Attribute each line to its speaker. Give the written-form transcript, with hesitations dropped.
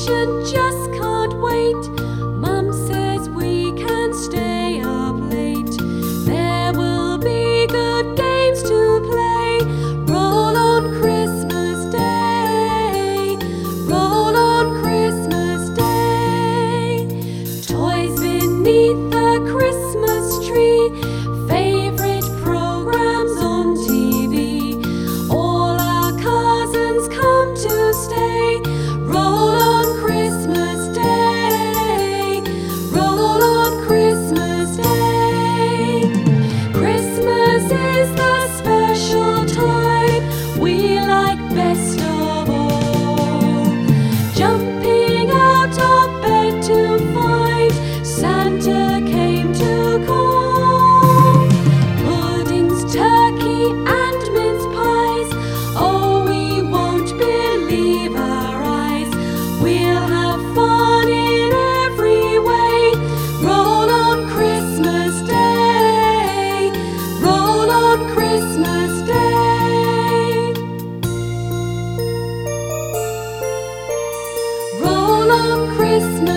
Speaker 1: vacation just can't wait. Mum says we can stay up late. There will be good games to play. Roll on Christmas Day. Roll on Christmas Day. Toys beneath the Christmas tree. Favorite programs on TV. All our cousins come to stay. Roll on Christmas Day. Roll on Christmas Day. Christmas is the special time we like best of all. Jumping out of bed to find Santa came to call. Puddings, turkey and mince pies. Oh, we won't believe our eyes. We'll have fun in every way. Roll on Christmas Day. Roll on Christmas Day. Roll on Christmas